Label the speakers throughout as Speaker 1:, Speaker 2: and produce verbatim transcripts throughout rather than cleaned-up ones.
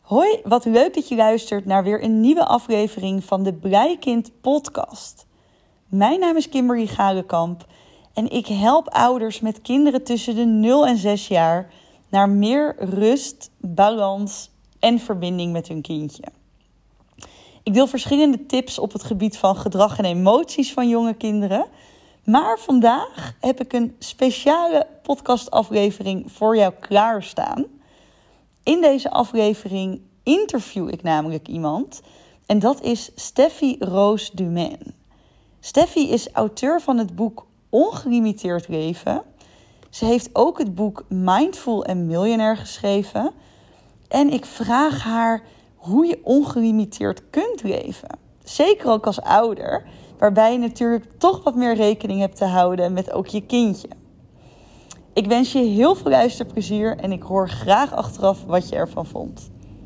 Speaker 1: Hoi, wat leuk dat je luistert naar weer een nieuwe aflevering van de Breikind podcast. Mijn naam is Kimberly Galenkamp en ik help ouders met kinderen tussen de nul en zes jaar naar meer rust, balans en verbinding met hun kindje. Ik deel verschillende tips op het gebied van gedrag en emoties van jonge kinderen. Maar vandaag heb ik een speciale podcastaflevering voor jou klaarstaan. In deze aflevering interview ik namelijk iemand en dat is Steffi Roos Dumaine. Steffi is auteur van het boek Ongelimiteerd Leven. Ze heeft ook het boek Mindful en Millionaire geschreven. En ik vraag haar hoe je ongelimiteerd kunt leven. Zeker ook als ouder, waarbij je natuurlijk toch wat meer rekening hebt te houden met ook je kindje. Ik wens je heel veel luisterplezier en ik hoor graag achteraf wat je ervan vond.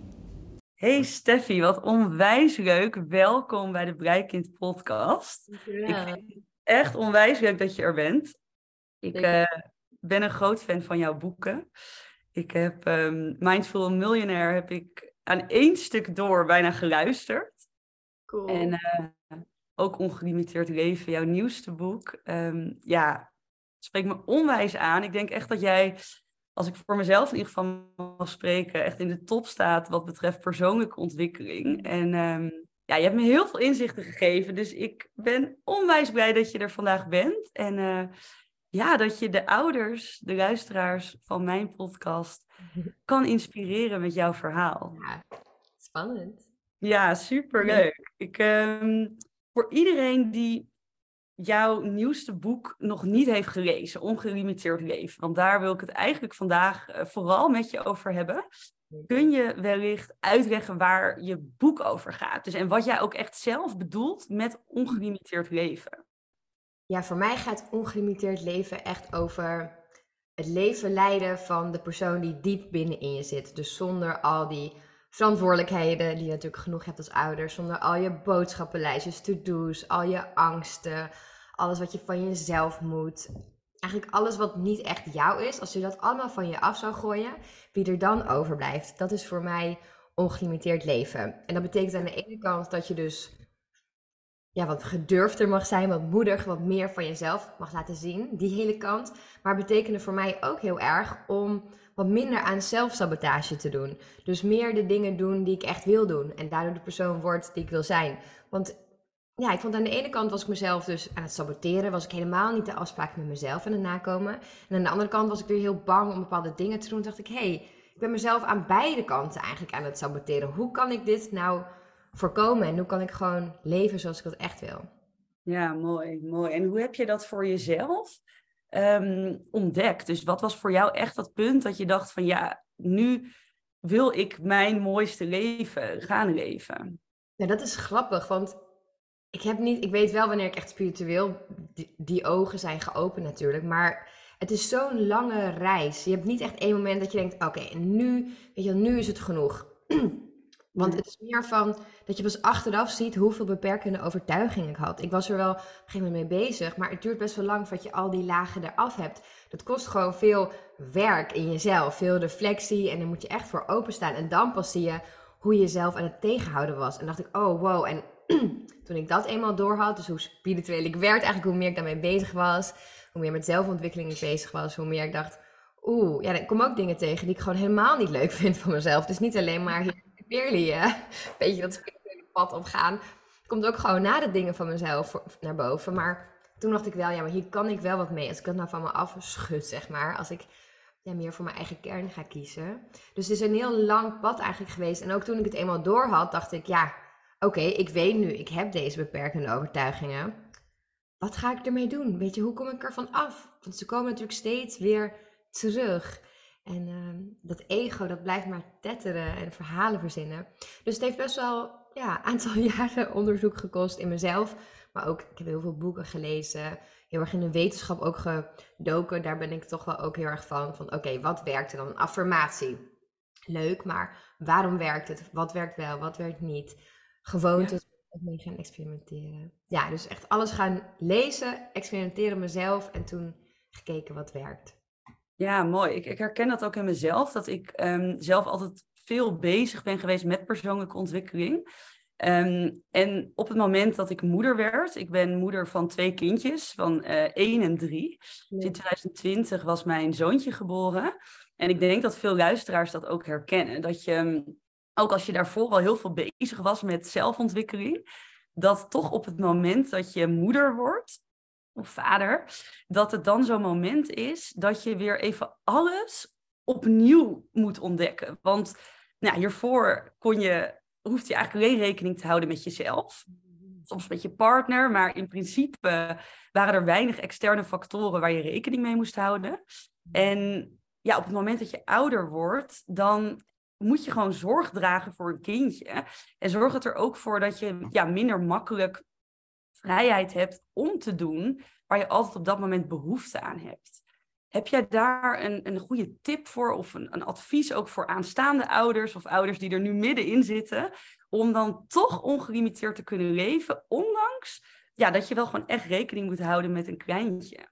Speaker 1: Hey Steffi, wat onwijs leuk. Welkom bij de Breikind podcast.
Speaker 2: Ja.
Speaker 1: Ik vind het echt onwijs leuk dat je er bent. Ik uh, ben een groot fan van jouw boeken. Ik heb um, Mindful Millionaire heb ik aan één stuk door bijna geluisterd.
Speaker 2: Cool.
Speaker 1: En uh, ook Ongelimiteerd Leven, jouw nieuwste boek. Um, ja, spreekt me onwijs aan. Ik denk echt dat jij, als ik voor mezelf in ieder geval mag spreken, echt in de top staat wat betreft persoonlijke ontwikkeling. En um, ja, je hebt me heel veel inzichten gegeven. Dus ik ben onwijs blij dat je er vandaag bent. En uh, ja, dat je de ouders, de luisteraars van mijn podcast kan inspireren met jouw verhaal.
Speaker 2: Ja, spannend.
Speaker 1: Ja, superleuk. Ik, um, voor iedereen die jouw nieuwste boek nog niet heeft gelezen, Ongelimiteerd Leven, want daar wil ik het eigenlijk vandaag uh, vooral met je over hebben. Kun je wellicht uitleggen waar je boek over gaat? Dus, en wat jij ook echt zelf bedoelt met ongelimiteerd leven?
Speaker 2: Ja, voor mij gaat ongelimiteerd leven echt over het leven leiden van de persoon die diep binnenin je zit. Dus zonder al die verantwoordelijkheden die je natuurlijk genoeg hebt als ouder. Zonder al je boodschappenlijstjes, to-do's, al je angsten, alles wat je van jezelf moet. Eigenlijk alles wat niet echt jou is, als je dat allemaal van je af zou gooien, wie er dan overblijft. Dat is voor mij ongelimiteerd leven. En dat betekent aan de ene kant dat je dus ja, wat gedurfder mag zijn, wat moediger, wat meer van jezelf mag laten zien, die hele kant. Maar het betekende voor mij ook heel erg om wat minder aan zelfsabotage te doen. Dus meer de dingen doen die ik echt wil doen en daardoor de persoon word die ik wil zijn. Want ja, ik vond aan de ene kant was ik mezelf dus aan het saboteren, was ik helemaal niet de afspraken met mezelf aan het nakomen. En aan de andere kant was ik weer heel bang om bepaalde dingen te doen. Toen dacht ik, hé, hey, ik ben mezelf aan beide kanten eigenlijk aan het saboteren. Hoe kan ik dit nou voorkomen en hoe kan ik gewoon leven zoals ik dat echt wil?
Speaker 1: Ja, mooi, mooi. En hoe heb je dat voor jezelf um, ontdekt? Dus wat was voor jou echt dat punt dat je dacht van ja, nu wil ik mijn mooiste leven gaan leven?
Speaker 2: Ja, dat is grappig, want ik heb niet, ik weet wel wanneer ik echt spiritueel, die, die ogen zijn geopend natuurlijk, maar het is zo'n lange reis. Je hebt niet echt één moment dat je denkt, oké, okay, nu, weet je, nu is het genoeg. Want het is meer van dat je pas achteraf ziet hoeveel beperkende overtuigingen ik had. Ik was er wel op een gegeven moment mee bezig, maar het duurt best wel lang voordat je al die lagen eraf hebt. Dat kost gewoon veel werk in jezelf, veel reflectie en daar moet je echt voor openstaan. En dan pas zie je hoe je jezelf aan het tegenhouden was. En dacht ik, oh wow. En toen ik dat eenmaal doorhad, dus hoe spiritueel ik werd, eigenlijk hoe meer ik daarmee bezig was, hoe meer met zelfontwikkeling ik bezig was, hoe meer ik dacht, oeh, ja, ik kom ook dingen tegen die ik gewoon helemaal niet leuk vind van mezelf. Dus niet alleen maar hier Peerly, een beetje dat spirituele pad opgaan. Komt ook gewoon na de dingen van mezelf naar boven. Maar toen dacht ik wel, ja, maar hier kan ik wel wat mee. Als ik dat nou van me afschud, zeg maar. Als ik ja, meer voor mijn eigen kern ga kiezen. Dus het is een heel lang pad eigenlijk geweest. En ook toen ik het eenmaal door had, dacht ik, ja, oké, okay, ik weet nu, ik heb deze beperkende overtuigingen. Wat ga ik ermee doen? Weet je, hoe kom ik ervan af? Want ze komen natuurlijk steeds weer terug. En uh, dat ego, dat blijft maar tetteren en verhalen verzinnen. Dus het heeft best wel ja, een aantal jaren onderzoek gekost in mezelf. Maar ook, ik heb heel veel boeken gelezen. Heel erg in de wetenschap ook gedoken. Daar ben ik toch wel ook heel erg van. Van oké, okay, wat werkt er dan? Affirmatie. Leuk, maar waarom werkt het? Wat werkt wel, wat werkt niet? Gewoontes, ja. Mee gaan experimenteren. Ja, dus echt alles gaan lezen, experimenteren mezelf. En toen gekeken wat werkt.
Speaker 1: Ja, mooi. Ik, ik herken dat ook in mezelf. Dat ik um, zelf altijd
Speaker 3: veel bezig ben geweest met persoonlijke ontwikkeling. Um, en op het moment dat ik moeder werd, ik ben moeder van twee kindjes, van uh, één en drie. Dus in twintig twintig was mijn zoontje geboren. En ik denk dat veel luisteraars dat ook herkennen. Dat je, ook als je daarvoor al heel veel bezig was met zelfontwikkeling, dat toch op het moment dat je moeder wordt, of vader, dat het dan zo'n moment is dat je weer even alles opnieuw moet ontdekken. Want nou, hiervoor kon je, hoefde je eigenlijk alleen rekening te houden met jezelf. Soms met je partner, maar in principe waren er weinig externe factoren waar je rekening mee moest houden. En ja, op het moment dat je ouder wordt, dan moet je gewoon zorg dragen voor een kindje. En zorg het er ook voor dat je ja, minder makkelijk vrijheid hebt om te doen waar je altijd op dat moment behoefte aan hebt. Heb jij daar een, een goede tip voor of een, een advies ook voor aanstaande ouders of ouders die er nu middenin zitten, om dan toch ongelimiteerd te kunnen leven, ondanks ja, dat je wel gewoon echt rekening moet houden met een kleintje?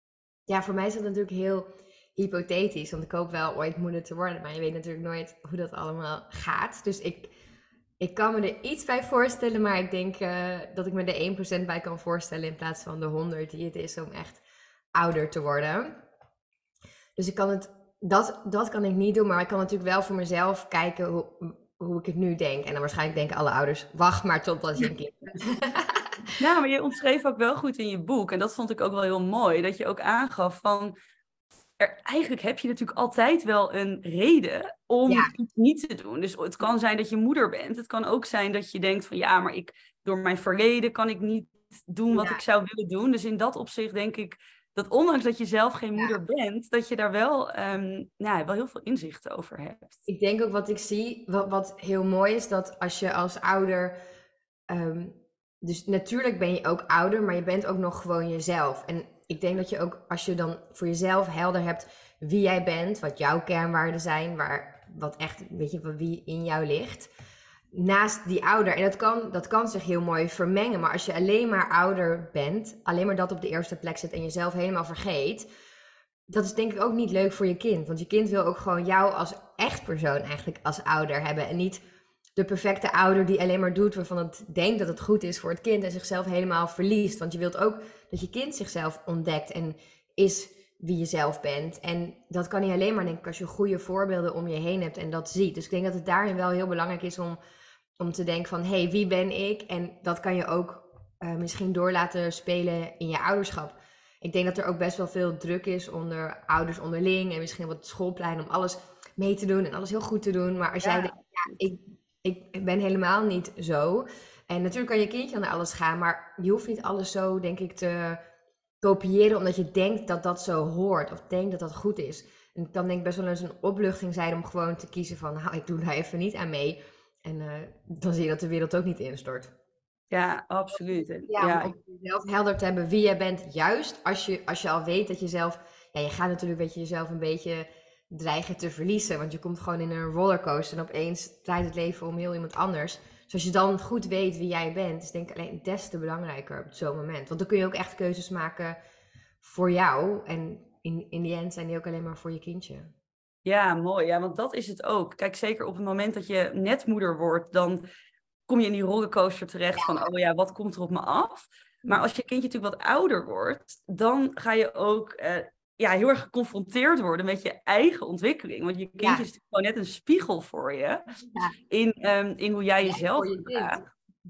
Speaker 2: Ja, voor mij is dat natuurlijk heel hypothetisch, want ik hoop wel ooit moeder te worden, maar je weet natuurlijk nooit hoe dat allemaal gaat. Dus ik, ik kan me er iets bij voorstellen, maar ik denk uh, dat ik me er één procent bij kan voorstellen in plaats van de honderd die het is om echt ouder te worden. Dus ik kan het, dat, dat kan ik niet doen, maar ik kan natuurlijk wel voor mezelf kijken hoe, hoe ik het nu denk. En dan waarschijnlijk denken alle ouders, wacht maar totdat je een kind hebt.
Speaker 3: Ja, maar je omschreef ook wel goed in je boek, en dat vond ik ook wel heel mooi, dat je ook aangaf van, er, eigenlijk heb je natuurlijk altijd wel een reden om
Speaker 2: Ja.
Speaker 3: iets niet te doen. Dus het kan zijn dat je moeder bent, het kan ook zijn dat je denkt van, ja, maar ik, door mijn verleden kan ik niet doen wat
Speaker 2: Ja.
Speaker 3: ik zou willen doen. Dus in dat opzicht denk ik, dat ondanks dat je zelf geen moeder ja. bent, dat je daar wel, um, nou, wel heel veel inzichten over hebt.
Speaker 2: Ik denk ook wat ik zie, wat, wat heel mooi is, dat als je als ouder, um, dus natuurlijk ben je ook ouder, maar je bent ook nog gewoon jezelf. En ik denk dat je ook, als je dan voor jezelf helder hebt wie jij bent, wat jouw kernwaarden zijn, waar, wat echt, weet je, wie in jou ligt, naast die ouder. En dat kan, dat kan zich heel mooi vermengen, maar als je alleen maar ouder bent, alleen maar dat op de eerste plek zit en jezelf helemaal vergeet, dat is denk ik ook niet leuk voor je kind. Want je kind wil ook gewoon jou als echt persoon eigenlijk als ouder hebben. En niet de perfecte ouder die alleen maar doet waarvan het denkt dat het goed is voor het kind en zichzelf helemaal verliest. Want je wilt ook dat je kind zichzelf ontdekt en is wie je zelf bent. En dat kan niet alleen maar, denk ik, als je goede voorbeelden om je heen hebt en dat ziet. Dus ik denk dat het daarin wel heel belangrijk is om, om te denken van, hé, hey, wie ben ik? En dat kan je ook uh, misschien door laten spelen in je ouderschap. Ik denk dat er ook best wel veel druk is onder ouders onderling en misschien op het schoolplein om alles mee te doen en alles heel goed te doen. Maar als ja. jij denkt, ja, ik, ik ben helemaal niet zo. En natuurlijk kan je kindje naar alles gaan, maar je hoeft niet alles zo, denk ik, te kopiëren omdat je denkt dat dat zo hoort of denkt dat dat goed is. En het kan denk ik best wel eens een opluchting zijn om gewoon te kiezen van, nou, ik doe daar even niet aan mee. En uh, dan zie je dat de wereld ook niet instort.
Speaker 3: Ja, absoluut.
Speaker 2: Ja,
Speaker 3: ja,
Speaker 2: om jezelf helder te hebben wie jij bent, juist als je, als je al weet dat je zelf, ja, je gaat natuurlijk weet je, jezelf een beetje dreigen te verliezen, want je komt gewoon in een rollercoaster en opeens draait het leven om heel iemand anders. Dus als je dan goed weet wie jij bent, is denk ik alleen des te belangrijker op zo'n moment. Want dan kun je ook echt keuzes maken voor jou en in, in die end zijn die ook alleen maar voor je kindje.
Speaker 3: Ja, mooi. Ja, want dat is het ook. Kijk, zeker op het moment dat je net moeder wordt, dan kom je in die rollercoaster terecht ja. van, oh ja, wat komt er op me af? Maar als je kindje natuurlijk wat ouder wordt, dan ga je ook uh, ja, heel erg geconfronteerd worden met je eigen ontwikkeling. Want je kindje ja. is natuurlijk gewoon net een spiegel voor je ja. in, um, in hoe jij jezelf
Speaker 2: ja,
Speaker 3: gedraagt.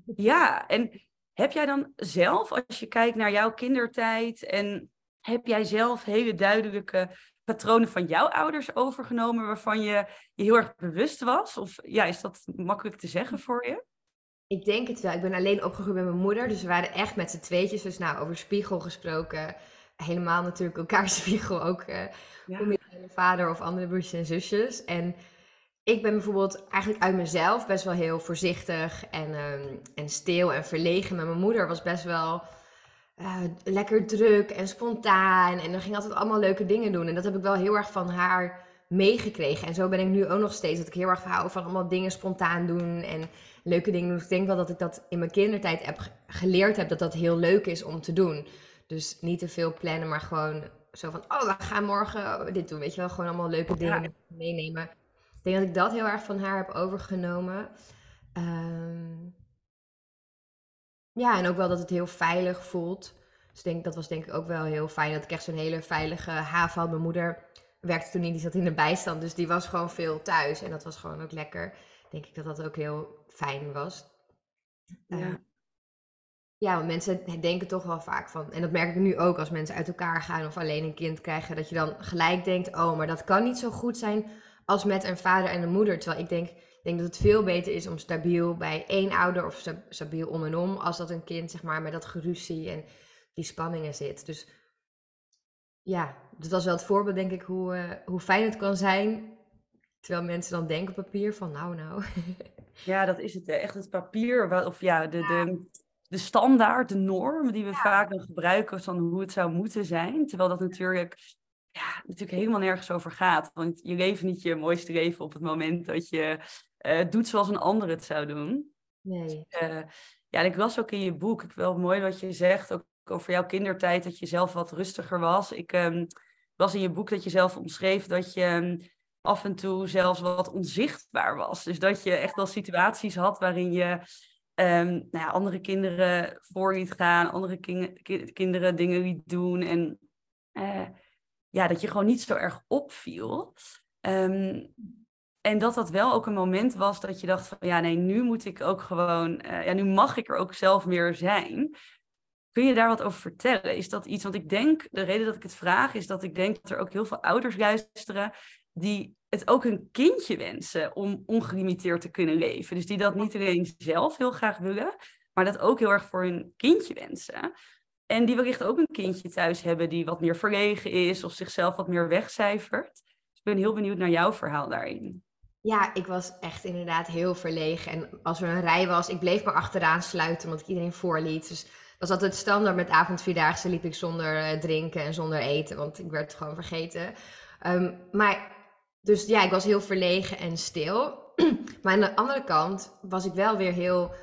Speaker 3: Ja, en heb jij dan zelf, als je kijkt naar jouw kindertijd, en heb jij zelf hele duidelijke patronen van jouw ouders overgenomen waarvan je je heel erg bewust was? Of ja, is dat makkelijk te zeggen voor je?
Speaker 2: Ik denk het wel. Ik ben alleen opgegroeid met mijn moeder. Dus we waren echt met z'n tweetjes. Dus nou, over spiegel gesproken. Helemaal natuurlijk elkaars spiegel ook. Uh, ja. Om je vader of andere broertjes en zusjes. En ik ben bijvoorbeeld eigenlijk uit mezelf best wel heel voorzichtig. En, um, en stil en verlegen. Maar mijn moeder was best wel uh, lekker druk en spontaan. En er ging altijd allemaal leuke dingen doen. En dat heb ik wel heel erg van haar meegekregen. En zo ben ik nu ook nog steeds. Dat ik heel erg hou van allemaal dingen spontaan doen. En leuke dingen doen. Ik denk wel dat ik dat in mijn kindertijd heb geleerd heb. Dat dat heel leuk is om te doen. Dus niet te veel plannen. Maar gewoon zo van. Oh, we gaan morgen dit doen. Weet je wel. Gewoon allemaal leuke dingen ja. meenemen. Ik denk dat ik dat heel erg van haar heb overgenomen. Um, ja, en ook wel dat het heel veilig voelt. Dus denk, dat was denk ik ook wel heel fijn. Dat ik echt zo'n hele veilige haven had. Mijn moeder werkte toen niet, die zat in de bijstand. Dus die was gewoon veel thuis. En dat was gewoon ook lekker. Denk ik dat dat ook heel fijn was.
Speaker 3: Ja.
Speaker 2: Uh, ja, want mensen denken toch wel vaak van... En dat merk ik nu ook als mensen uit elkaar gaan of alleen een kind krijgen. Dat je dan gelijk denkt, oh, maar dat kan niet zo goed zijn als met een vader en een moeder. Terwijl ik denk, ik denk dat het veel beter is om stabiel bij één ouder of stabiel om en om. Als dat een kind, zeg maar, met dat geruzie en die spanningen zit. Dus ja, dat was wel het voorbeeld, denk ik, hoe, uh, hoe fijn het kan zijn. Terwijl mensen dan denken op papier van, nou, nou.
Speaker 3: Ja, dat is het. Hè. Echt het papier, of ja, de, de, de standaard, de norm die we ja. vaak dan gebruiken van hoe het zou moeten zijn. Terwijl dat natuurlijk, ja, natuurlijk helemaal nergens over gaat. Want je leeft niet je mooiste leven op het moment dat je uh, doet zoals een ander het zou doen.
Speaker 2: Nee.
Speaker 3: Uh, ja, en ik las ook in je boek, ik wel mooi wat je zegt, ook over jouw kindertijd, dat je zelf wat rustiger was. Ik um, las in je boek dat je zelf omschreef dat je... Um, af en toe zelfs wat onzichtbaar was. Dus dat je echt wel situaties had waarin je um, nou ja, andere kinderen voor liet gaan, andere kin- ki- kinderen dingen liet doen. En uh, ja, dat je gewoon niet zo erg opviel. Um, en dat dat wel ook een moment was dat je dacht van, ja nee, nu moet ik ook gewoon, uh, ja, nu mag ik er ook zelf meer zijn. Kun je daar wat over vertellen? Is dat iets, want ik denk, de reden dat ik het vraag, is dat ik denk dat er ook heel veel ouders luisteren die het ook hun kindje wensen om ongelimiteerd te kunnen leven. Dus die dat niet alleen zelf heel graag willen, maar dat ook heel erg voor hun kindje wensen. En die wellicht ook een kindje thuis hebben die wat meer verlegen is of zichzelf wat meer wegcijfert. Dus ik ben heel benieuwd naar jouw verhaal daarin.
Speaker 2: Ja, ik was echt inderdaad heel verlegen. En als er een rij was, ik bleef maar achteraan sluiten, omdat ik iedereen voorliet. Dus dat was altijd standaard met avondvierdaagse, liep ik zonder uh, drinken en zonder eten, want ik werd gewoon vergeten. Um, maar... Dus ja, ik was heel verlegen en stil. Maar aan de andere kant was ik wel weer heel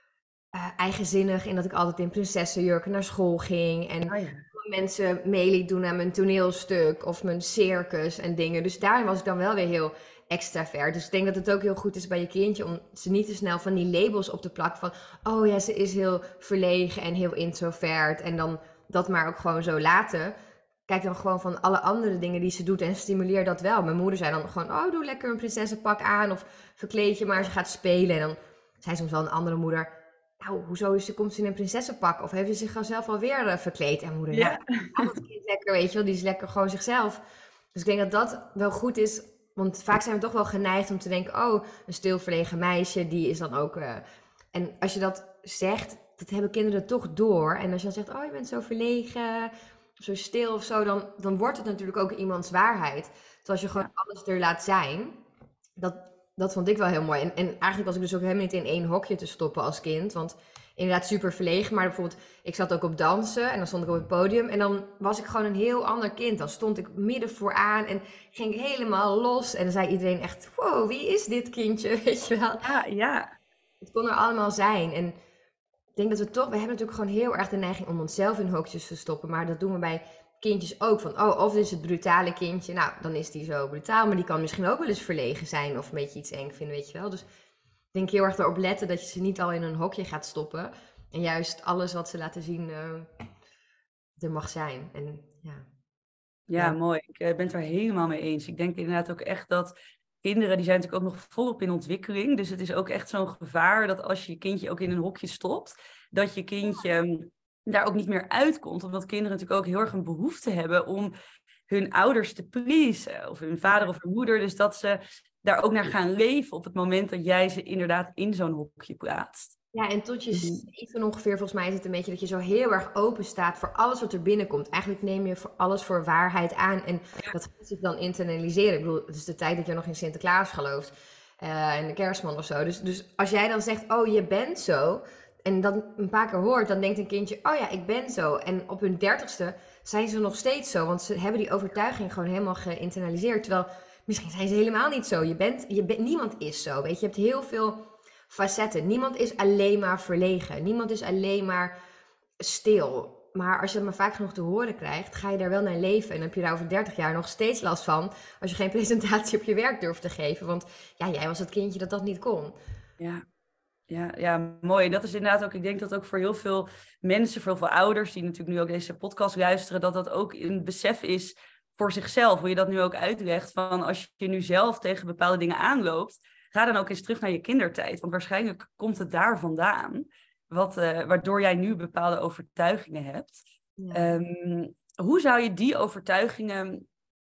Speaker 2: uh, eigenzinnig in dat ik altijd in prinsessenjurken naar school ging. En
Speaker 3: oh ja.
Speaker 2: mensen mee liet doen aan mijn toneelstuk of mijn circus en dingen. Dus daarin was ik dan wel weer heel extravert. Dus ik denk dat het ook heel goed is bij je kindje om ze niet te snel van die labels op te plakken van... Oh ja, ze is heel verlegen en heel introvert. En dan dat maar ook gewoon zo laten... Kijk dan gewoon van alle andere dingen die ze doet en stimuleer dat wel. Mijn moeder zei dan gewoon, oh, doe lekker een prinsessenpak aan of verkleed je maar, ze gaat spelen. En dan zei soms wel een andere moeder, nou, hoezo is ze, komt ze in een prinsessenpak? Of heeft ze zich zelf alweer uh, verkleed? En moeder, ja, ja dat kind lekker, weet je wel, die is lekker gewoon zichzelf. Dus ik denk dat dat wel goed is, want vaak zijn we toch wel geneigd om te denken, oh, een stil verlegen meisje, die is dan ook... Uh... En als je dat zegt, dat hebben kinderen toch door. En als je dan zegt, oh, je bent zo verlegen... zo stil of zo, dan, dan wordt het natuurlijk ook iemands waarheid. Terwijl als je gewoon alles er laat zijn, dat, dat vond ik wel heel mooi. En, en eigenlijk was ik dus ook helemaal niet in één hokje te stoppen als kind, want inderdaad super verlegen, maar bijvoorbeeld, ik zat ook op dansen en dan stond ik op het podium en dan was ik gewoon een heel ander kind. Dan stond ik midden vooraan en ging ik helemaal los en dan zei iedereen echt, wow, wie is dit kindje, weet je wel?
Speaker 3: Ja, ja.
Speaker 2: Het kon er allemaal zijn en ik denk dat we toch, we hebben natuurlijk gewoon heel erg de neiging om onszelf in hokjes te stoppen. Maar dat doen we bij kindjes ook. Van, oh, of dit is het brutale kindje. Nou, dan is die zo brutaal. Maar die kan misschien ook wel eens verlegen zijn. Of een beetje iets eng vinden, weet je wel. Dus ik denk heel erg erop letten dat je ze niet al in een hokje gaat stoppen. En juist alles wat ze laten zien uh, er mag zijn. En, ja.
Speaker 3: Ja, ja, mooi. Ik uh, ben het er helemaal mee eens. Ik denk inderdaad ook echt dat... Kinderen die zijn natuurlijk ook nog volop in ontwikkeling. Dus het is ook echt zo'n gevaar dat als je je kindje ook in een hokje stopt, dat je kindje daar ook niet meer uitkomt. Omdat kinderen natuurlijk ook heel erg een behoefte hebben om hun ouders te pleasen. Of hun vader of hun moeder. Dus dat ze daar ook naar gaan leven op het moment dat jij ze inderdaad in zo'n hokje plaatst.
Speaker 2: Ja, en tot je zeven ongeveer, volgens mij is het een beetje dat je zo heel erg open staat voor alles wat er binnenkomt. Eigenlijk neem je voor alles voor waarheid aan en dat gaat zich dan internaliseren. Ik bedoel, het is de tijd dat je nog in Sinterklaas gelooft uh, en de kerstman of zo. Dus, dus als jij dan zegt, oh, je bent zo, en dat een paar keer hoort, dan denkt een kindje, oh ja, ik ben zo. En op hun dertigste zijn ze nog steeds zo, want ze hebben die overtuiging gewoon helemaal geïnternaliseerd. Terwijl, misschien zijn ze helemaal niet zo. Je bent, je bent, niemand is zo, weet je. Je hebt heel veel facetten. Niemand is alleen maar verlegen. Niemand is alleen maar stil. Maar als je dat maar vaak genoeg te horen krijgt, ga je daar wel naar leven. En heb je daar over dertig jaar nog steeds last van als je geen presentatie op je werk durft te geven. Want ja, jij was het kindje dat dat niet kon.
Speaker 3: Ja. Ja, ja, mooi. Dat is inderdaad ook, ik denk dat ook voor heel veel mensen, voor heel veel ouders die natuurlijk nu ook deze podcast luisteren, dat dat ook een besef is voor zichzelf. Hoe je dat nu ook uitlegt, van als je nu zelf tegen bepaalde dingen aanloopt, ga dan ook eens terug naar je kindertijd. Want waarschijnlijk komt het daar vandaan, wat, uh, waardoor jij nu bepaalde overtuigingen hebt. Ja. Um, hoe zou je die overtuigingen...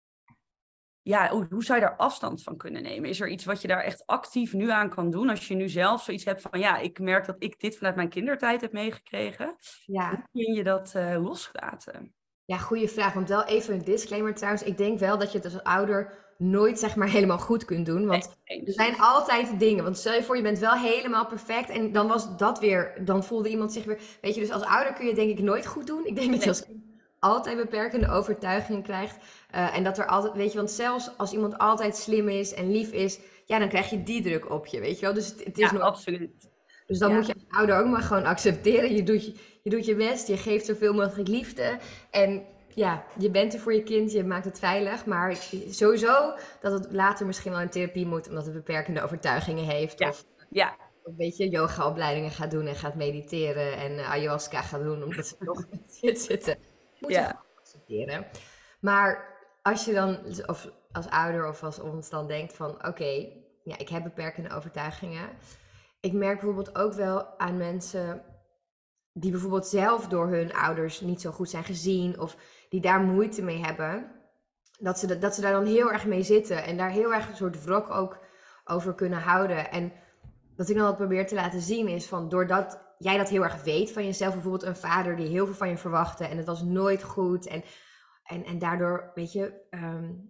Speaker 3: Ja, hoe, hoe zou je daar afstand van kunnen nemen? Is er iets wat je daar echt actief nu aan kan doen? Als je nu zelf zoiets hebt van, ja, ik merk dat ik dit vanuit mijn kindertijd heb meegekregen. Ja. Hoe kun je dat uh, loslaten?
Speaker 2: Ja, goede vraag. Want wel even een disclaimer trouwens. Ik denk wel dat je het als ouder nooit zeg maar helemaal goed kunt doen. Want nee, er zijn altijd dingen. Want stel je voor, je bent wel helemaal perfect. En dan was dat weer, dan voelde iemand zich weer... Weet je, dus als ouder kun je denk ik nooit goed doen. Ik denk dat je als kind altijd beperkende overtuigingen krijgt. Uh, en dat er altijd, weet je, want zelfs als iemand altijd slim is en lief is, ja, dan krijg je die druk op je, weet je wel. Dus het, het is
Speaker 3: ja,
Speaker 2: nog...
Speaker 3: absoluut.
Speaker 2: Dus dan
Speaker 3: ja.
Speaker 2: moet je als ouder ook maar gewoon accepteren. Je doet je, je doet je best, je geeft zoveel mogelijk liefde. En ja, je bent er voor je kind, je maakt het veilig. Maar sowieso dat het later misschien wel in therapie moet, omdat het beperkende overtuigingen heeft.
Speaker 3: Ja.
Speaker 2: Of
Speaker 3: ja.
Speaker 2: een beetje yoga-opleidingen gaat doen en gaat mediteren en uh, ayahuasca gaat doen, omdat ze nog in het zitten. Moet je ja. accepteren. Maar als je dan, of als ouder of als ons dan denkt van, oké, okay, ja, ik heb beperkende overtuigingen. Ik merk bijvoorbeeld ook wel aan mensen die bijvoorbeeld zelf door hun ouders niet zo goed zijn gezien of die daar moeite mee hebben, dat ze, dat ze daar dan heel erg mee zitten en daar heel erg een soort wrok ook over kunnen houden. En wat ik dan wat probeer te laten zien is van, doordat jij dat heel erg weet van jezelf, bijvoorbeeld een vader die heel veel van je verwachtte en het was nooit goed en, en, en daardoor, weet je, um,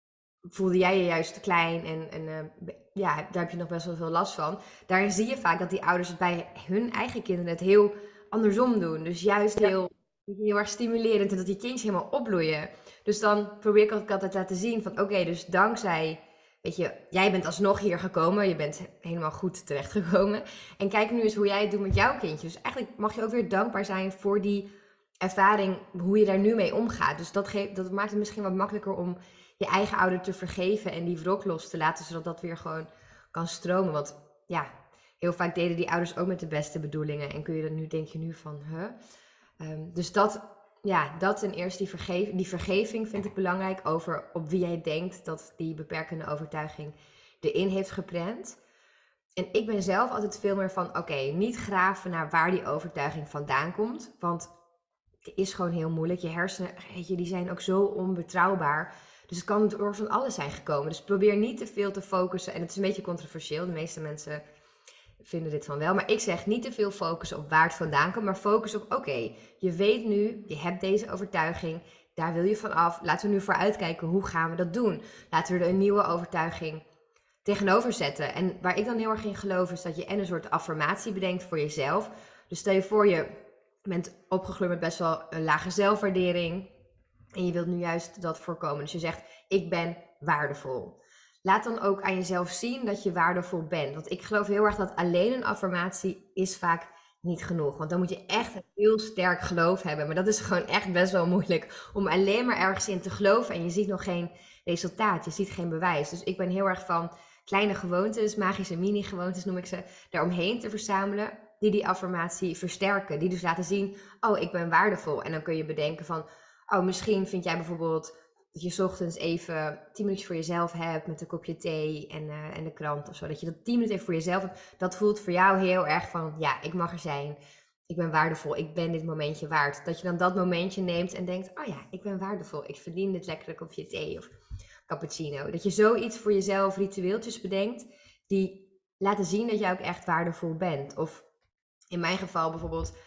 Speaker 2: voelde jij je juist te klein en, en uh, ja, daar heb je nog best wel veel last van. Daarin zie je vaak dat die ouders het bij hun eigen kinderen het heel andersom doen. Dus juist heel, heel erg stimulerend en dat die kindjes helemaal opbloeien. Dus dan probeer ik ook altijd te laten zien van, oké, okay, dus dankzij... Weet je, jij bent alsnog hier gekomen. Je bent helemaal goed terechtgekomen. En kijk nu eens hoe jij het doet met jouw kindje. Dus eigenlijk mag je ook weer dankbaar zijn voor die ervaring, hoe je daar nu mee omgaat. Dus dat, geeft, dat maakt het misschien wat makkelijker om je eigen ouder te vergeven en die wrok los te laten, zodat dat weer gewoon kan stromen. Want ja, heel vaak deden die ouders ook met de beste bedoelingen. En kun je dat nu, denk je nu van, huh? Um, dus dat... Ja, dat ten eerste, die, vergev- die vergeving vind ik belangrijk over op wie jij denkt dat die beperkende overtuiging erin heeft geprent. En ik ben zelf altijd veel meer van, oké, okay, niet graven naar waar die overtuiging vandaan komt. Want het is gewoon heel moeilijk. Je hersenen, weet je, die zijn ook zo onbetrouwbaar. Dus het kan door van alles zijn gekomen. Dus probeer niet te veel te focussen. En het is een beetje controversieel. De meeste mensen vinden dit van wel. Maar ik zeg niet te veel focussen op waar het vandaan komt. Maar focus op, oké, okay, je weet nu, je hebt deze overtuiging. Daar wil je van af. Laten we nu voor uitkijken, hoe gaan we dat doen? Laten we er een nieuwe overtuiging tegenover zetten. En waar ik dan heel erg in geloof is dat je en een soort affirmatie bedenkt voor jezelf. Dus stel je voor, je bent opgegroeid met best wel een lage zelfwaardering. En je wilt nu juist dat voorkomen. Dus je zegt, ik ben waardevol. Laat dan ook aan jezelf zien dat je waardevol bent. Want ik geloof heel erg dat alleen een affirmatie is vaak niet genoeg. Want dan moet je echt een heel sterk geloof hebben. Maar dat is gewoon echt best wel moeilijk om alleen maar ergens in te geloven. En je ziet nog geen resultaat, je ziet geen bewijs. Dus ik ben heel erg van kleine gewoontes, magische mini-gewoontes noem ik ze, daaromheen te verzamelen. Die die affirmatie versterken. Die dus laten zien, oh, ik ben waardevol. En dan kun je bedenken van, oh, misschien vind jij bijvoorbeeld dat je 's ochtends even tien minuutjes voor jezelf hebt met een kopje thee en, uh, en de krant of zo. Dat je dat tien minuten even voor jezelf hebt. Dat voelt voor jou heel erg van, ja, ik mag er zijn. Ik ben waardevol. Ik ben dit momentje waard. Dat je dan dat momentje neemt en denkt, oh ja, ik ben waardevol. Ik verdien dit lekkere kopje thee of cappuccino. Dat je zoiets voor jezelf ritueeltjes bedenkt die laten zien dat jij ook echt waardevol bent. Of in mijn geval bijvoorbeeld,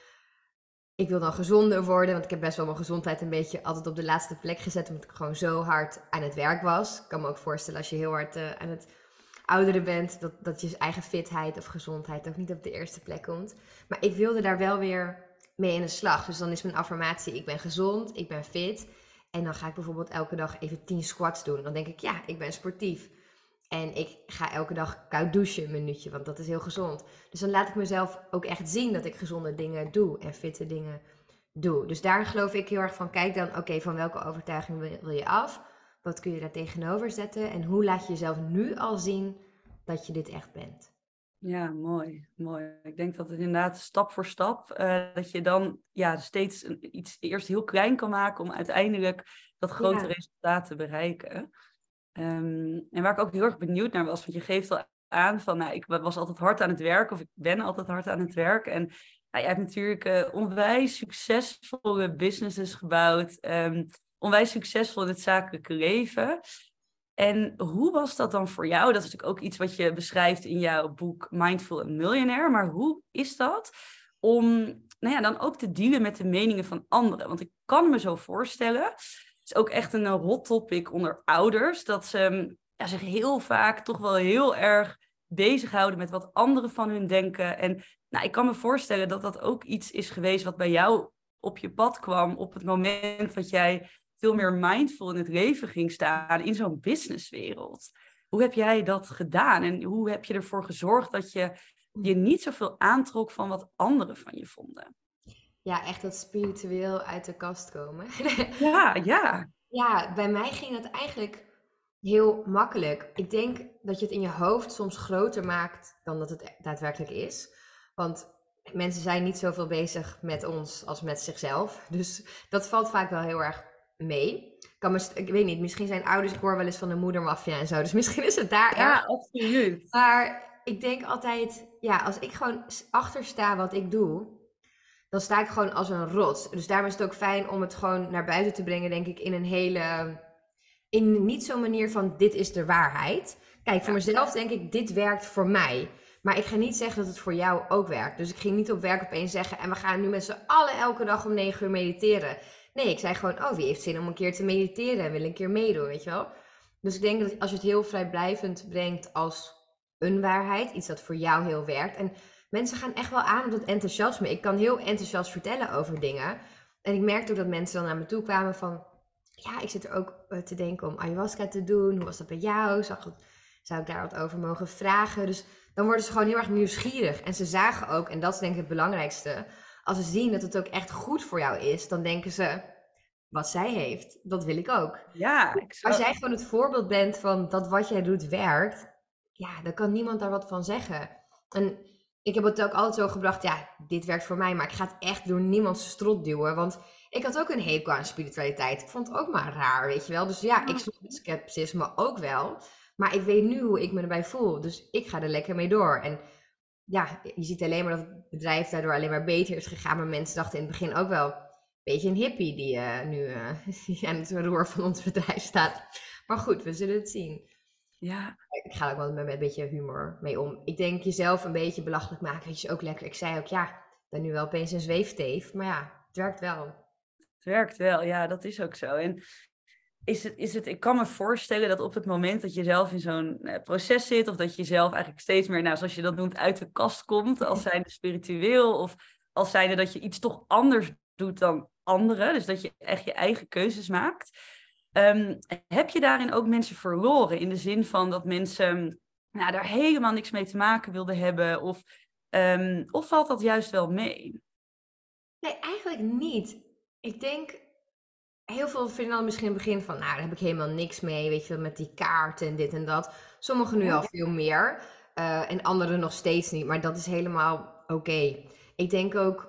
Speaker 2: ik wil dan gezonder worden, want ik heb best wel mijn gezondheid een beetje altijd op de laatste plek gezet, omdat ik gewoon zo hard aan het werk was. Ik kan me ook voorstellen als je heel hard uh, aan het ouderen bent, dat, dat je eigen fitheid of gezondheid ook niet op de eerste plek komt. Maar ik wilde daar wel weer mee in de slag. Dus dan is mijn affirmatie, ik ben gezond, ik ben fit. En dan ga ik bijvoorbeeld elke dag even tien squats doen. Dan denk ik, ja, ik ben sportief. En ik ga elke dag koud douchen een minuutje, want dat is heel gezond. Dus dan laat ik mezelf ook echt zien dat ik gezonde dingen doe en fitte dingen doe. Dus daar geloof ik heel erg van, kijk dan, oké, okay, van welke overtuiging wil, wil je af? Wat kun je daar tegenover zetten? En hoe laat je jezelf nu al zien dat je dit echt bent?
Speaker 3: Ja, mooi, mooi. Ik denk dat het inderdaad stap voor stap, uh, dat je dan ja, steeds een, iets eerst heel klein kan maken om uiteindelijk dat grote
Speaker 2: Ja.
Speaker 3: resultaat te bereiken. Um, en waar ik ook heel erg benieuwd naar was, want je geeft al aan van, nou, ik was altijd hard aan het werk, of ik ben altijd hard aan het werk. En nou, je hebt natuurlijk uh, onwijs succesvolle businesses gebouwd, um, onwijs succesvol in het zakelijke leven. En hoe was dat dan voor jou? Dat is natuurlijk ook iets wat je beschrijft in jouw boek Mindful and Millionaire. Maar hoe is dat om nou ja, dan ook te dealen met de meningen van anderen? Want ik kan me zo voorstellen, het is ook echt een hot topic onder ouders, dat ze ja, zich heel vaak toch wel heel erg bezighouden met wat anderen van hun denken. En nou, ik kan me voorstellen dat dat ook iets is geweest wat bij jou op je pad kwam op het moment dat jij veel meer mindful in het leven ging staan in zo'n businesswereld. Hoe heb jij dat gedaan? En hoe heb je ervoor gezorgd dat je je niet zoveel aantrok van wat anderen van je vonden?
Speaker 2: Ja, echt dat spiritueel uit de kast komen.
Speaker 3: Ja, ja.
Speaker 2: Ja, bij mij ging het eigenlijk heel makkelijk. Ik denk dat je het in je hoofd soms groter maakt dan dat het daadwerkelijk is. Want mensen zijn niet zoveel bezig met ons als met zichzelf. Dus dat valt vaak wel heel erg mee. Kan me, ik weet niet, misschien zijn ouders, ik hoor wel eens van de moedermafia en zo. Dus misschien is het daar
Speaker 3: Ja,
Speaker 2: erg.
Speaker 3: absoluut.
Speaker 2: Maar ik denk altijd, ja, als ik gewoon achter sta wat ik doe, dan sta ik gewoon als een rots. Dus daarom is het ook fijn om het gewoon naar buiten te brengen, denk ik, in een hele, in niet zo'n manier van dit is de waarheid. Kijk, voor ja. mezelf denk ik, dit werkt voor mij. Maar ik ga niet zeggen dat het voor jou ook werkt. Dus ik ging niet op werk opeens zeggen, en we gaan nu met z'n allen elke dag om negen uur mediteren. Nee, ik zei gewoon, oh, wie heeft zin om een keer te mediteren en wil een keer meedoen, weet je wel. Dus ik denk dat als je het heel vrijblijvend brengt als een waarheid, iets dat voor jou heel werkt. En mensen gaan echt wel aan op dat enthousiasme. Ik kan heel enthousiast vertellen over dingen. En ik merkte ook dat mensen dan naar me toe kwamen van, ja, ik zit er ook te denken om ayahuasca te doen. Hoe was dat bij jou? Zou, zou ik daar wat over mogen vragen? Dus dan worden ze gewoon heel erg nieuwsgierig. En ze zagen ook, en dat is denk ik het belangrijkste, als ze zien dat het ook echt goed voor jou is, dan denken ze, wat zij heeft, dat wil ik ook.
Speaker 3: Ja, ik zou...
Speaker 2: Als jij gewoon het voorbeeld bent van dat wat jij doet werkt, ja, dan kan niemand daar wat van zeggen. En ik heb het ook altijd zo gebracht, ja, dit werkt voor mij, maar ik ga het echt door niemands strot duwen. Want ik had ook een hekel aan spiritualiteit. Ik vond het ook maar raar, weet je wel. Dus ja, ik snap het scepticisme ook wel. Maar ik weet nu hoe ik me erbij voel. Dus ik ga er lekker mee door. En ja, je ziet alleen maar dat het bedrijf daardoor alleen maar beter is gegaan. Maar mensen dachten in het begin ook wel, een beetje een hippie die uh, nu uh, aan het roer van ons bedrijf staat. Maar goed, we zullen het zien.
Speaker 3: Ja.
Speaker 2: Ik ga er ook wel met een beetje humor mee om. Ik denk jezelf een beetje belachelijk maken, weet je, ook lekker. Ik zei ook, ja, ik ben nu wel opeens een zweefteef. Maar ja, het werkt wel.
Speaker 3: Het werkt wel, ja, dat is ook zo. En is het, is het, ik kan me voorstellen dat op het moment dat je zelf in zo'n uh, proces zit, of dat je zelf eigenlijk steeds meer, nou, zoals je dat noemt, uit de kast komt, als zijnde spiritueel, of als zijnde dat je iets toch anders doet dan anderen, dus dat je echt je eigen keuzes maakt. Um, heb je daarin ook mensen verloren, in de zin van dat mensen nou, daar helemaal niks mee te maken wilden hebben, of, um, of valt dat juist wel mee?
Speaker 2: Nee, eigenlijk niet. Ik denk, heel veel vinden dan misschien in het begin van, nou, daar heb ik helemaal niks mee, weet je wel, met die kaarten en dit en dat. Sommigen nu al veel meer, uh, en anderen nog steeds niet, maar dat is helemaal oké. Okay. Ik denk ook,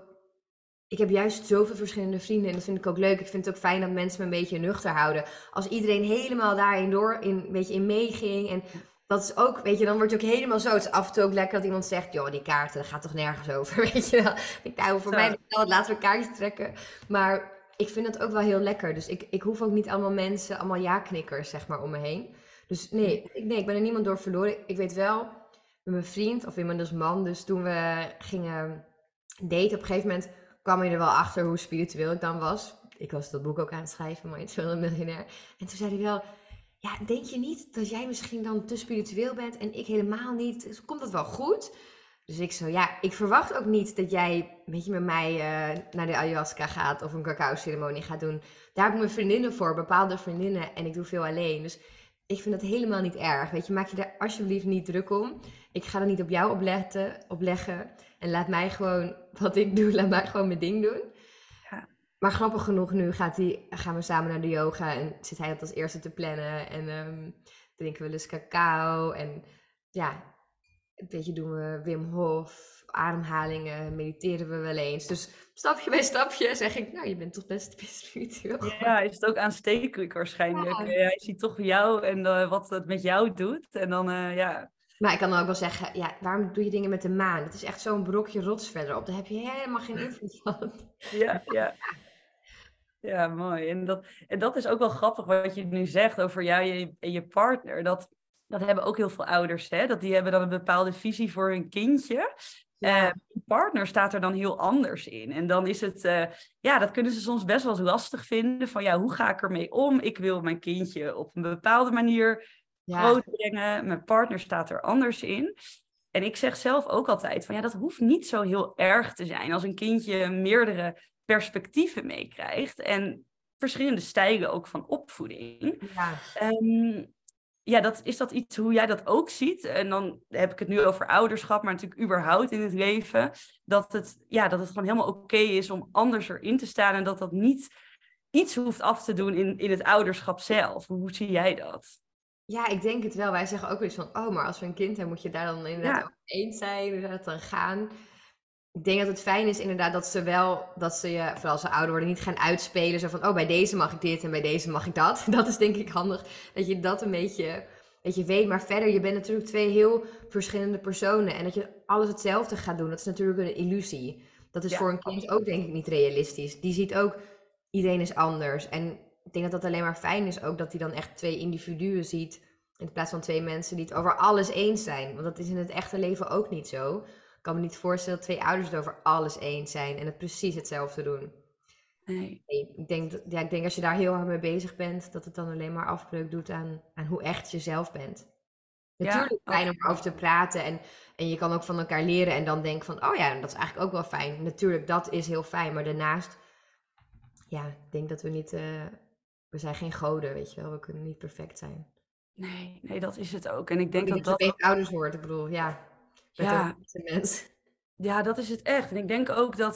Speaker 2: ik heb juist zoveel verschillende vrienden en dat vind ik ook leuk. Ik vind het ook fijn dat mensen me een beetje nuchter houden. Als iedereen helemaal daarin door, in, een beetje in meeging en dat is ook, weet je, dan wordt het ook helemaal zo. Het is af en toe ook lekker dat iemand zegt, joh, die kaarten, dat gaat toch nergens over, weet je wel. Ik nou, voor zo. Mij wel, laten we kaartjes trekken. Maar ik vind het ook wel heel lekker. Dus ik, ik hoef ook niet allemaal mensen, allemaal ja-knikkers, zeg maar, om me heen. Dus nee, ik, nee, ik ben er niemand door verloren. Ik weet wel, met mijn vriend, of inmiddels man, dus toen we gingen daten, op een gegeven moment kwam je er wel achter hoe spiritueel ik dan was. Ik was dat boek ook aan het schrijven, Mindful and Millionaire. En toen zei hij wel, ja, denk je niet dat jij misschien dan te spiritueel bent en ik helemaal niet? Dus komt dat wel goed? Dus ik zo, ja, ik verwacht ook niet dat jij een beetje met mij uh, naar de ayahuasca gaat of een cacao-ceremonie gaat doen. Daar heb ik mijn vriendinnen voor, bepaalde vriendinnen, en ik doe veel alleen. Dus ik vind dat helemaal niet erg. Weet je, maak je daar alsjeblieft niet druk om. Ik ga er niet op jou opletten, opleggen. En laat mij gewoon, wat ik doe, laat mij gewoon mijn ding doen.
Speaker 3: Ja.
Speaker 2: Maar grappig genoeg, nu gaat hij, gaan we samen naar de yoga en zit hij dat als eerste te plannen. En ehm, drinken we dus cacao. En ja, een beetje doen we Wim Hof, ademhalingen, mediteren we wel eens. Dus stapje bij stapje zeg ik, nou, je bent toch best spiritueel geworden.
Speaker 3: Ja, is het ook aanstekelijk waarschijnlijk.
Speaker 2: Ja.
Speaker 3: Eh, hij ziet toch jou en eh, wat het met jou doet. En dan, eh, ja...
Speaker 2: Maar ik kan dan ook wel zeggen, ja, waarom doe je dingen met de maan? Het is echt zo'n brokje rots verderop. Daar heb je helemaal geen invloed van.
Speaker 3: Ja, ja. Ja, mooi. En dat, en dat is ook wel grappig wat je nu zegt over jou en je, en je partner. Dat, dat hebben ook heel veel ouders, hè? Dat die hebben dan een bepaalde visie voor hun kindje.
Speaker 2: Ja.
Speaker 3: Uh, je partner staat er dan heel anders in. En dan is het, uh, ja, dat kunnen ze soms best wel eens lastig vinden. Van ja, hoe ga ik ermee om? Ik wil mijn kindje op een bepaalde manier
Speaker 2: Ja.
Speaker 3: grootbrengen. Mijn partner staat er anders in. En ik zeg zelf ook altijd van ja, dat hoeft niet zo heel erg te zijn. Als een kindje meerdere perspectieven meekrijgt en verschillende stijlen ook van opvoeding.
Speaker 2: Ja.
Speaker 3: Um, ja, dat, is dat iets hoe jij dat ook ziet? En dan heb ik het nu over ouderschap, maar natuurlijk überhaupt in het leven. Dat het, ja, dat het gewoon helemaal oké okay is om anders erin te staan en dat dat niet iets hoeft af te doen in, in het ouderschap zelf. Hoe zie jij dat?
Speaker 2: Ja, ik denk het wel. Wij zeggen ook wel eens van, oh, maar als we een kind hebben, moet je daar dan inderdaad
Speaker 3: Ja.
Speaker 2: over eens zijn, hoe zou dat dan gaan? Ik denk dat het fijn is inderdaad dat ze wel, dat ze je, vooral als ze ouder worden, niet gaan uitspelen. Zo van, oh, bij deze mag ik dit en bij deze mag ik dat. Dat is denk ik handig, dat je dat een beetje, dat je weet. Maar verder, je bent natuurlijk twee heel verschillende personen. En dat je alles hetzelfde gaat doen, dat is natuurlijk een illusie. Dat is
Speaker 3: Ja,
Speaker 2: voor een kind ook denk ik niet realistisch. Die ziet ook, iedereen is anders. En ik denk dat dat alleen maar fijn is ook, dat hij dan echt twee individuen ziet. In plaats van twee mensen die het over alles eens zijn. Want dat is in het echte leven ook niet zo. Ik kan me niet voorstellen dat twee ouders het over alles eens zijn en het precies hetzelfde doen.
Speaker 3: Nee.
Speaker 2: Ik denk, ja, ik denk als je daar heel hard mee bezig bent, dat het dan alleen maar afbreuk doet aan, aan hoe echt je zelf bent. Natuurlijk
Speaker 3: Ja,
Speaker 2: fijn om erover te praten en, en je kan ook van elkaar leren en dan denken van, oh ja, dat is eigenlijk ook wel fijn. Natuurlijk, dat is heel fijn, maar daarnaast, ja, ik denk dat we niet, uh, we zijn geen goden, weet je wel, we kunnen niet perfect zijn.
Speaker 3: Nee, nee, dat is het ook. En ik denk dat
Speaker 2: dat...
Speaker 3: dat...
Speaker 2: dat ouders wordt, ik bedoel, ja.
Speaker 3: Ja.
Speaker 2: Mens.
Speaker 3: Ja, dat is het echt. En ik denk ook dat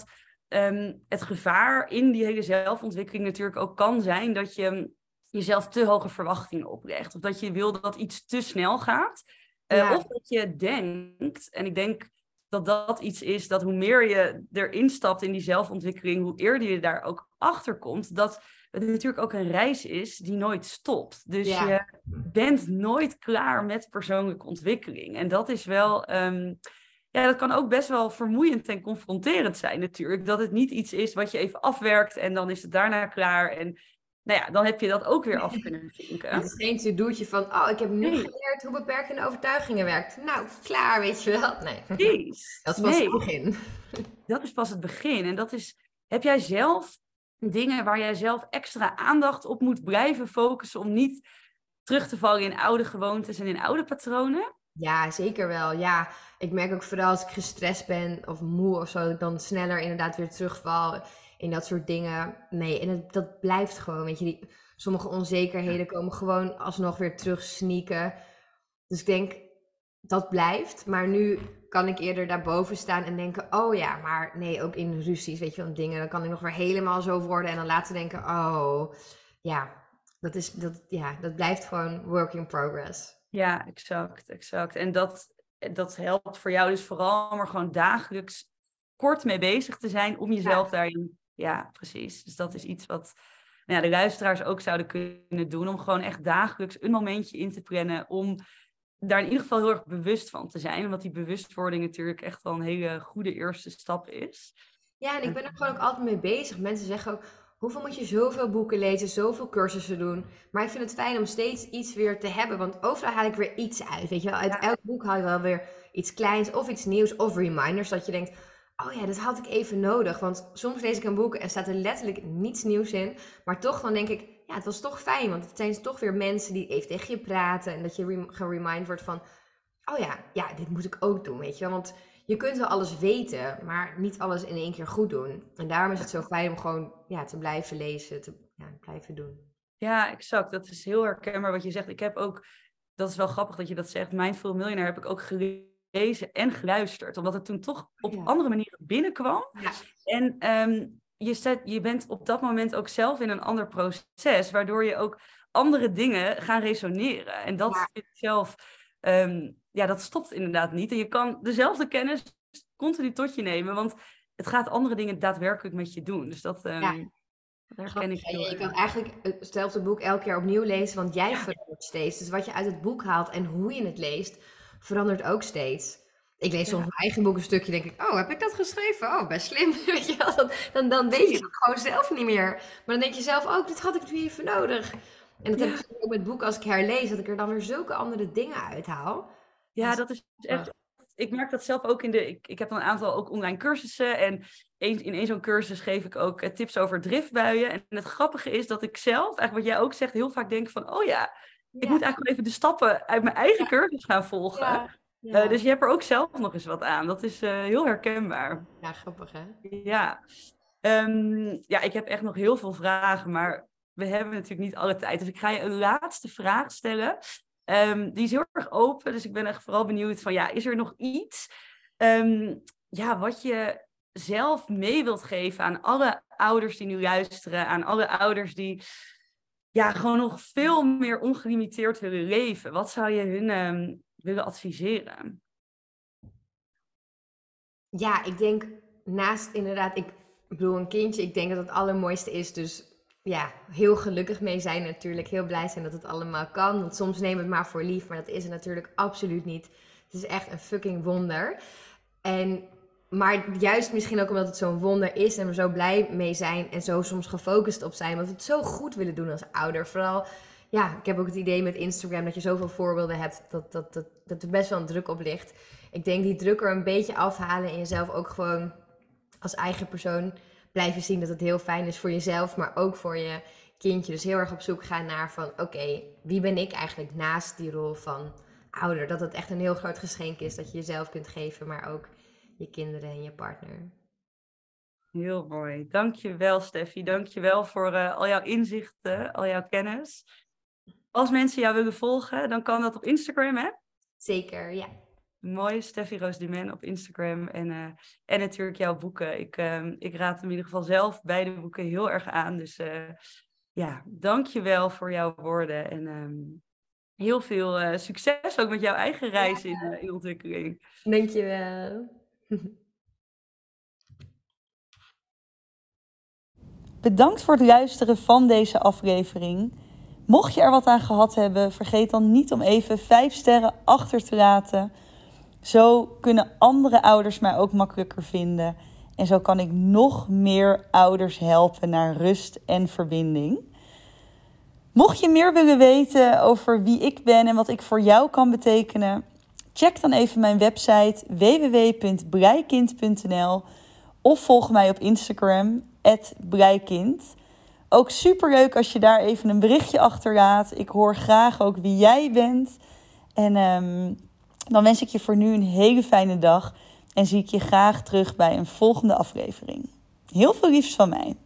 Speaker 3: um, het gevaar in die hele zelfontwikkeling natuurlijk ook kan zijn dat je jezelf te hoge verwachtingen oplegt. Of dat je wil dat iets te snel gaat. Uh, ja. Of dat je denkt, en ik denk dat dat iets is, dat hoe meer je erin stapt in die zelfontwikkeling, hoe eerder je daar ook achter komt, dat het natuurlijk ook een reis is die nooit stopt. Dus ja. je bent nooit klaar met persoonlijke ontwikkeling. En dat is wel... Um, ja, dat kan ook best wel vermoeiend en confronterend zijn natuurlijk. Dat het niet iets is wat je even afwerkt en dan is het daarna klaar. En nou ja, dan heb je dat ook weer af kunnen vinken.
Speaker 2: Het is geen to-do'tje van, oh, ik heb nu nee. geleerd hoe beperkende overtuigingen werkt. Nou, klaar, weet je wel. Nee,
Speaker 3: Precies.
Speaker 2: Dat is pas
Speaker 3: nee.
Speaker 2: het begin.
Speaker 3: Dat is pas het begin. En dat is, heb jij zelf dingen waar jij zelf extra aandacht op moet blijven focussen om niet terug te vallen in oude gewoontes en in oude patronen?
Speaker 2: Ja, zeker wel. Ja, ik merk ook vooral als ik gestrest ben of moe of zo, dat ik dan sneller inderdaad weer terugval in dat soort dingen. Nee, en het, dat blijft gewoon, weet je, die, sommige onzekerheden komen gewoon alsnog weer terug sneaken. Dus ik denk, dat blijft. Maar nu kan ik eerder daarboven staan en denken, oh ja, maar nee, ook in ruzies, weet je wel, dingen, dan kan ik nog weer helemaal zo worden en dan laten denken, oh, ja, dat is, dat, ja, dat blijft gewoon work in progress.
Speaker 3: Ja, exact, exact. En dat, dat helpt voor jou dus vooral om er gewoon dagelijks kort mee bezig te zijn om jezelf ja. daarin... Ja, precies. Dus dat is iets wat nou ja, de luisteraars ook zouden kunnen doen. Om gewoon echt dagelijks een momentje in te plannen om daar in ieder geval heel erg bewust van te zijn. Omdat die bewustwording natuurlijk echt wel een hele goede eerste stap is.
Speaker 2: Ja, en ik ben er gewoon ook altijd mee bezig. Mensen zeggen ook, hoeveel moet je zoveel boeken lezen, zoveel cursussen doen. Maar ik vind het fijn om steeds iets weer te hebben. Want overal haal ik weer iets uit. Weet je wel? Uit ja. elk boek haal je wel weer iets kleins of iets nieuws of reminders. Dat je denkt, oh ja, dat had ik even nodig. Want soms lees ik een boek en staat er letterlijk niets nieuws in. Maar toch dan denk ik, ja, het was toch fijn. Want het zijn toch weer mensen die even tegen je praten. En dat je rem- geremind wordt van, oh ja, ja, dit moet ik ook doen. Weet je wel? Want je kunt wel alles weten, maar niet alles in één keer goed doen. En daarom is het zo fijn om gewoon ja, te blijven lezen, te ja, blijven doen.
Speaker 3: Ja, exact. Dat is heel herkenbaar wat je zegt. Ik heb ook, dat is wel grappig dat je dat zegt, Mindful Millionaire heb ik ook gelezen en geluisterd. Omdat het toen toch op ja. andere manieren binnenkwam.
Speaker 2: Ja.
Speaker 3: En um, je, zet, je bent op dat moment ook zelf in een ander proces, waardoor je ook andere dingen gaan resoneren. En dat
Speaker 2: Ja.
Speaker 3: vind ik zelf, um, ja, dat stopt inderdaad niet. En je kan dezelfde kennis continu tot je nemen, want het gaat andere dingen daadwerkelijk met je doen. Dus dat, um,
Speaker 2: Ja.
Speaker 3: dat herken ik heel
Speaker 2: Je
Speaker 3: erg.
Speaker 2: kan eigenlijk hetzelfde boek elke keer opnieuw lezen, want jij
Speaker 3: Ja.
Speaker 2: verandert steeds. Dus wat je uit het boek haalt en hoe je het leest, verandert ook steeds. Ik lees soms
Speaker 3: Ja.
Speaker 2: mijn eigen boek een stukje, denk ik, oh, heb ik dat geschreven? Oh, best slim. Weet je wel? Dan, dan, dan weet je het gewoon zelf niet meer. Maar dan denk je zelf, oh, dit had ik nu even nodig. En dat
Speaker 3: Ja.
Speaker 2: heb ik soms ook met boeken als ik herlees, dat ik er dan weer zulke andere dingen uithaal.
Speaker 3: Ja, dat is echt. Ik merk dat zelf ook in de. Ik, ik heb dan een aantal ook online cursussen. En een, in één zo'n cursus geef ik ook uh, tips over driftbuien. En het grappige is dat ik zelf, eigenlijk wat jij ook zegt, heel vaak denk van: oh ja, ik
Speaker 2: Ja.
Speaker 3: moet eigenlijk wel even de stappen uit mijn eigen
Speaker 2: Ja.
Speaker 3: cursus gaan volgen.
Speaker 2: Ja. Ja.
Speaker 3: Uh, dus je hebt er ook zelf nog eens wat aan. Dat is uh, heel herkenbaar.
Speaker 2: Ja, grappig hè?
Speaker 3: Ja. Um, ja, ik heb echt nog heel veel vragen, maar we hebben natuurlijk niet alle tijd. Dus ik ga je een laatste vraag stellen. Um, die is heel erg open, dus ik ben echt vooral benieuwd van, ja, is er nog iets um, ja, wat je zelf mee wilt geven aan alle ouders die nu luisteren, aan alle ouders die ja, gewoon nog veel meer ongelimiteerd willen leven? Wat zou je hun um, willen adviseren?
Speaker 2: Ja, ik denk naast inderdaad, ik bedoel een kindje, ik denk dat het allermooiste is dus ja, heel gelukkig mee zijn natuurlijk. Heel blij zijn dat het allemaal kan. Want soms nemen we het maar voor lief, maar dat is het natuurlijk absoluut niet. Het is echt een fucking wonder. En, maar juist misschien ook omdat het zo'n wonder is en we zo blij mee zijn en zo soms gefocust op zijn. Want we het zo goed willen doen als ouder. Vooral, ja, ik heb ook het idee met Instagram dat je zoveel voorbeelden hebt dat, dat, dat, dat er best wel een druk op ligt. Ik denk die druk er een beetje afhalen en jezelf ook gewoon als eigen persoon blijven zien dat het heel fijn is voor jezelf, maar ook voor je kindje. Dus heel erg op zoek gaan naar van, oké, okay, wie ben ik eigenlijk naast die rol van ouder? Dat het echt een heel groot geschenk is dat je jezelf kunt geven, maar ook je kinderen en je partner.
Speaker 3: Heel mooi. Dankjewel, Steffi. Dankjewel voor uh, al jouw inzichten, al jouw kennis. Als mensen jou willen volgen, dan kan dat op Instagram, hè?
Speaker 2: Zeker, ja.
Speaker 3: Mooi, Steffi Roos Dumaine op Instagram. En, uh, en natuurlijk jouw boeken. Ik, uh, ik raad hem in ieder geval zelf beide boeken heel erg aan. Dus uh, ja, dankjewel voor jouw woorden. En um, heel veel uh, succes ook met jouw eigen reis ja. in, uh, in ontwikkeling.
Speaker 2: Dankjewel.
Speaker 1: Bedankt voor het luisteren van deze aflevering. Mocht je er wat aan gehad hebben, vergeet dan niet om even vijf sterren achter te laten. Zo kunnen andere ouders mij ook makkelijker vinden. En zo kan ik nog meer ouders helpen naar rust en verbinding. Mocht je meer willen weten over wie ik ben en wat ik voor jou kan betekenen, check dan even mijn website w w w punt breikind punt n l of volg mij op Instagram, at breikind. Ook superleuk als je daar even een berichtje achterlaat. Ik hoor graag ook wie jij bent. En um, dan wens ik je voor nu een hele fijne dag. En zie ik je graag terug bij een volgende aflevering. Heel veel liefs van mij.